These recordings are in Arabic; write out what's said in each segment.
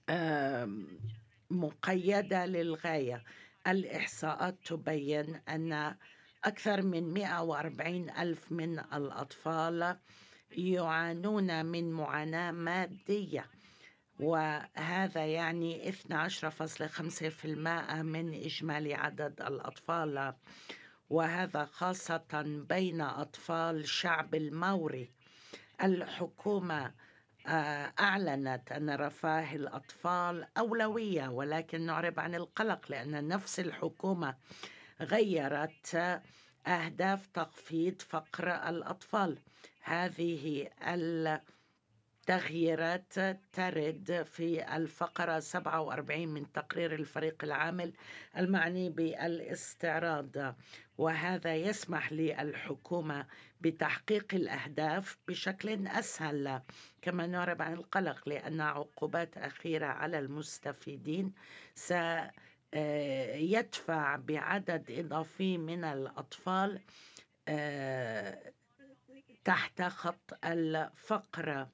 آم، مقيدة للغاية. الإحصاءات تبين أن أكثر من 140 ألف من الأطفال يعانون من معاناة مادية، وهذا يعني 12.5% من إجمالي عدد الأطفال، وهذا خاصة بين أطفال شعب الماوري. الحكومة أعلنت أن رفاه الأطفال أولوية، ولكن نعرب عن القلق لأن نفس الحكومة غيرت أهداف تخفيض فقر الأطفال. هذه التغييرات ترد في الفقرة 47 من تقرير الفريق العامل المعني بالاستعراض، وهذا يسمح للحكومة بتحقيق الأهداف بشكل أسهل. كما نعرب عن القلق لأن عقوبات أخيرة على المستفيدين سيدفع بعدد إضافي من الأطفال تحت خط الفقر.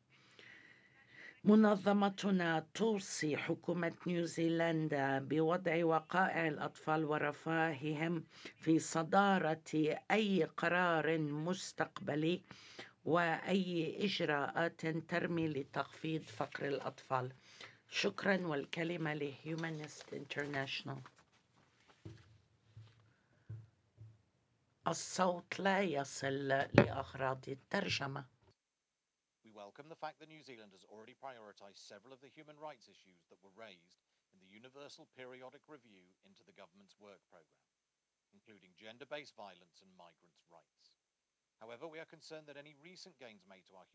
منظمتنا توصي حكومة نيوزيلندا بوضع وقائع الأطفال ورفاههم في صدارة أي قرار مستقبلي وأي إجراءات ترمي لتخفيض فقر الأطفال. شكرا، والكلمة لهيومانست انترناشنال. الصوت لا يصل لأغراض الترجمة. We welcome the fact that New Zealand has already prioritised several of the human rights issues that were raised in the Universal Periodic Review into the government's work programme, including gender-based violence and migrants' rights. However, we are concerned that any recent gains made to our